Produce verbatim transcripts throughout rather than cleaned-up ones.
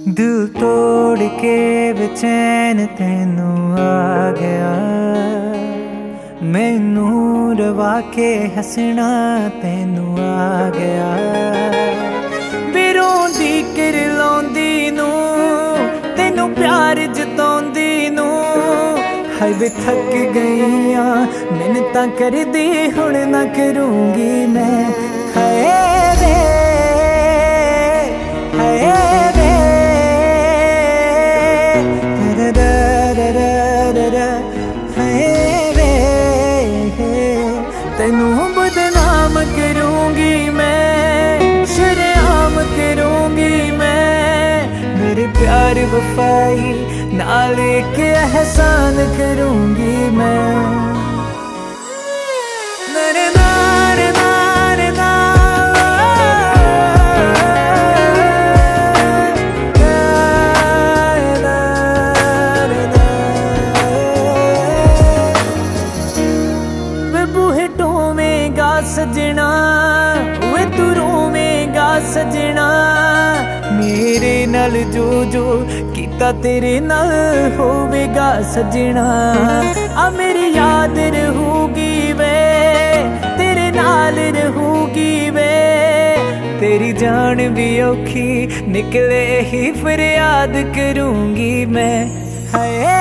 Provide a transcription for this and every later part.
दिल तोड़ के बेचैन तेनू आ गया, मैनू रवा के हसना तेनू आ गया। बिरोंदी किरलाउंदी नू तेनू प्यार जताउंदी नू हाय वे थक गई आ मिन्नतां करदी हुण ना करूंगी मैं। हाय वे हाय वे तेनू बदनाम करूंगी मैं, शर्म करूंगी मैं, मेरे प्यार वफाई नाल के एहसान करूंगी मैं। मेरे नारे नारे ना सजना वे तू रोवेगा सजना, मेरे नाल जो जो कीता तेरे नाल होवेगा सजना। आ मेरी याद रहूगी वे तेरे नाल रहूगी वे, तेरी जान भी औखी निकले ही फरियाद करूंगी मैं। हाय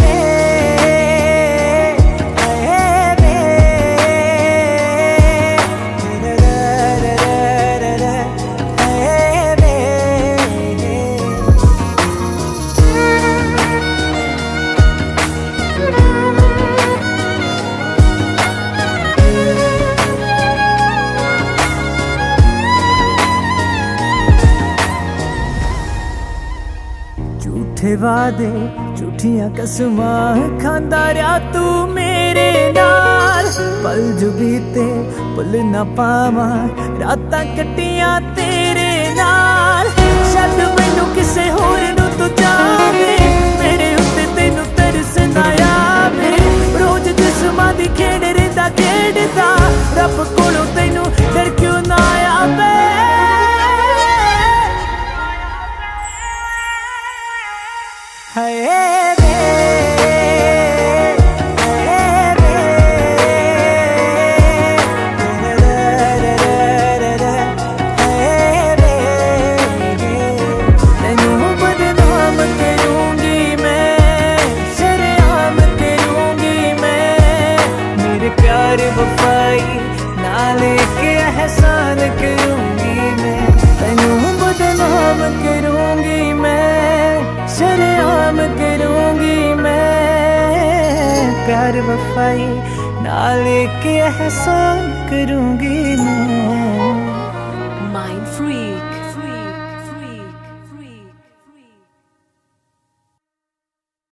झूठे वादे झूठियां कसमां खांदा रहा तू मेरे नाल, पल जो बीते भुल ना पावां रातां कट्टियां तेरे नाल। छड्ड मैनू किसे होर नूं तू जावे, मेरे उत्ते तैनू तरस ना आवे, रोज जिस्मां दी खेड रहिंदा खेडदा रब कोलों तैनू डर क्यों ना आवे। हाय वे हाय वे हाय वे, तेनू बदनाम करूंगी मैं, शर्म करूंगी मैं, मेरे प्यार वफाई नाल के एहसान करूंगी मैं। तेनू बदनाम करूंगी मैं, शर्म करूंगी मैं, प्यार वफाई नाल के एहसान करूंगी मैं। Mind free